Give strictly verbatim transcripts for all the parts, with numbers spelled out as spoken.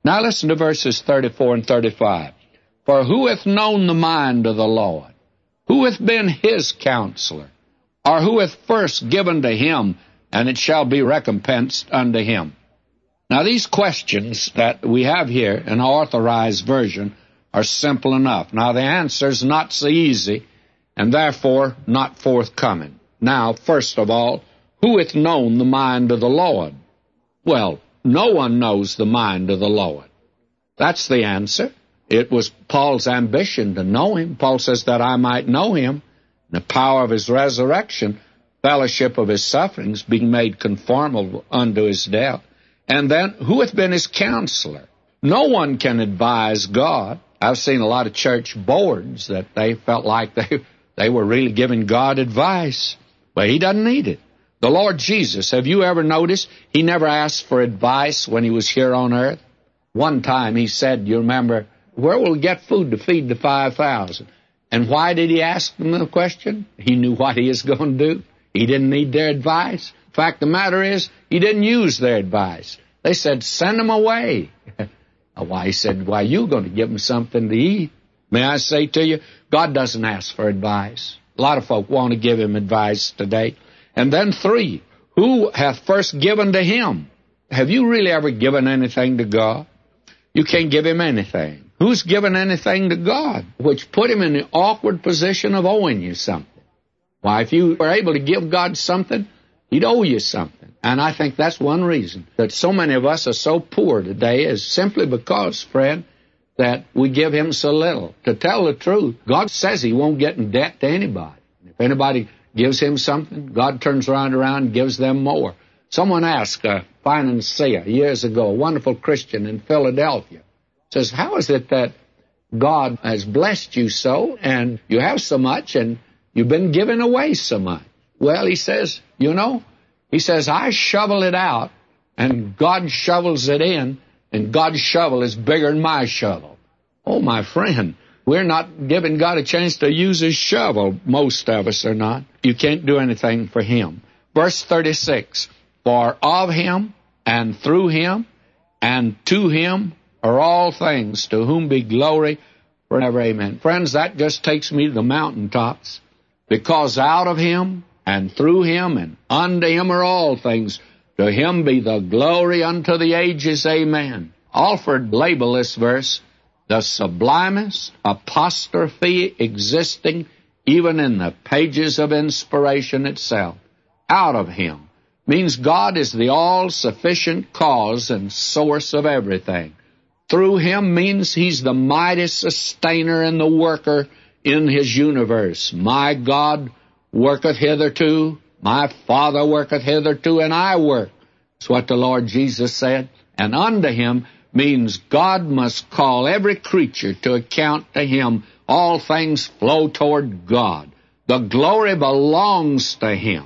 Now listen to verses thirty-four and thirty-five. For who hath known the mind of the Lord? Who hath been his counselor? Or who hath first given to him, and it shall be recompensed unto him? Now these questions that we have here in our Authorized Version are simple enough. Now the answer's not so easy, and therefore not forthcoming. Now, first of all, who hath known the mind of the Lord? Well, no one knows the mind of the Lord. That's the answer. It was Paul's ambition to know him. Paul says that I might know him, the power of his resurrection, fellowship of his sufferings, being made conformable unto his death. And then, who hath been his counselor? No one can advise God. I've seen a lot of church boards that they felt like they, they were really giving God advice, but he doesn't need it. The Lord Jesus, have you ever noticed, he never asked for advice when he was here on earth? One time he said, you remember, where will we get food to feed the five thousand? And why did he ask them the question? He knew what he was going to do. He didn't need their advice. In fact, the matter is, he didn't use their advice. They said, send them away. Why, he said, why, you're going to give them something to eat. May I say to you, God doesn't ask for advice. A lot of folk want to give him advice today. And then three, who hath first given to him? Have you really ever given anything to God? You can't give him anything. Who's given anything to God? Which put him in the awkward position of owing you something. Why, if you were able to give God something, he'd owe you something. And I think that's one reason that so many of us are so poor today is simply because, friend, that we give him so little. To tell the truth, God says he won't get in debt to anybody. If anybody gives him something, God turns around around and gives them more. Someone asked a financier years ago, a wonderful Christian in Philadelphia, says, how is it that God has blessed you so, and you have so much, and you've been giving away so much? Well, he says, you know, he says, I shovel it out, and God shovels it in, and God's shovel is bigger than my shovel. Oh, my friend, we're not giving God a chance to use his shovel. Most of us are not. You can't do anything for him. Verse thirty-six, for of him, and through him, and to him are all things, to whom be glory forever. Amen. Friends, that just takes me to the mountaintops, because out of him, and through him, and unto him are all things. To him be the glory unto the ages. Amen. Alford labeled this verse, the sublimest apostrophe existing even in the pages of inspiration itself. Out of him means God is the all-sufficient cause and source of everything. Through him means he's the mighty sustainer and the worker in his universe. My God worketh hitherto, my Father worketh hitherto, and I work. That's what the Lord Jesus said. And unto him means God must call every creature to account to him. All things flow toward God. The glory belongs to him,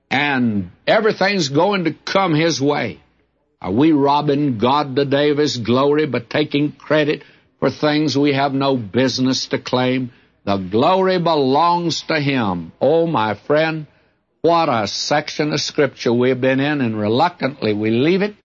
and everything's going to come his way. Are we robbing God today of his glory by taking credit for things we have no business to claim? The glory belongs to him. Oh, my friend, what a section of Scripture we've been in, and reluctantly we leave it